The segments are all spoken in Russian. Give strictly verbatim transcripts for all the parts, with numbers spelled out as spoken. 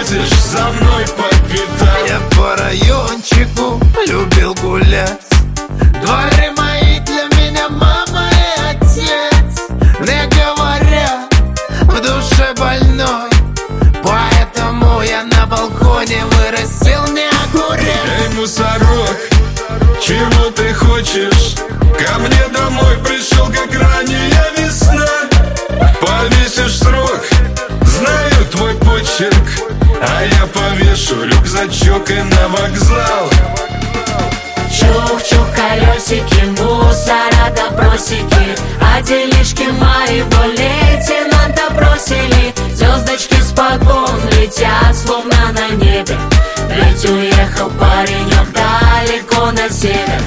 ходишь за мной по пятам. Я по райончику любил гулять. Дворы мои для меня мама и отец. Мне говорят, в душе больной, поэтому я на балконе вырастил не огурец. Эй, мусорок, чего ты хочешь? Ко мне домой пришел, как ранняя весна. Повесишь срок, знаю твой почерк, а я повешу рюкзачок и на вокзал. Чух-чух, колесики, мусора добросики, а делишки моего лейтенанта бросили. Звездочки с погон летят, словно на небе. Ведь уехал паренек далеко на север.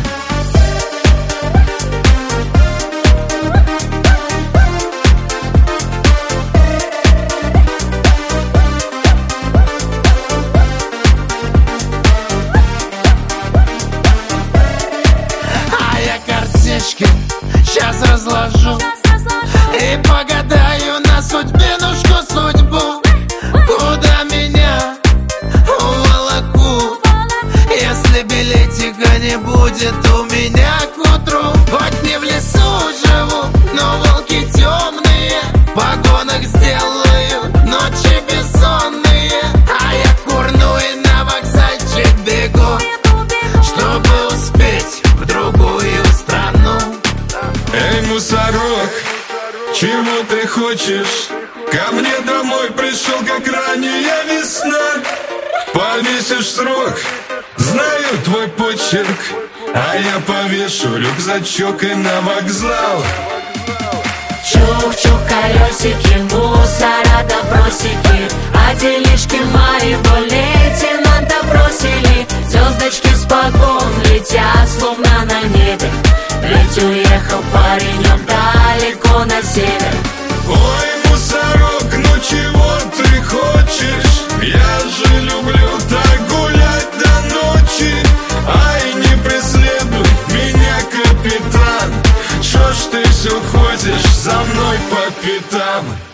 Сейчас разложу и погадаю на судьбинушку судьбу. Куда меня уволокут, если билетика не будет у меня к утру? Хоть не в лесу живу, но волки темные в погонах сделают ночи бессонные. А я курну и на вокзальчик бегу, чтобы успеть в другую страну. Эй, мусорок, чего ты хочешь? Ко мне домой пришел, как ранняя весна. Повесишь срок, знаю твой почерк, а я повешу рюкзачок и на вокзал. Чух-чух, колесики, мусора добросики, а делишки моего лейтенанта бросили. Звездочки с погон летят, словно на небе. Ведь уехал паренек далеко на север. Ой, мусорок, ну чего ты хочешь? Я же люблю так гулять до ночи. Ай, не преследуй меня, капитан. Чё ж ты все ходишь за мной по пятам?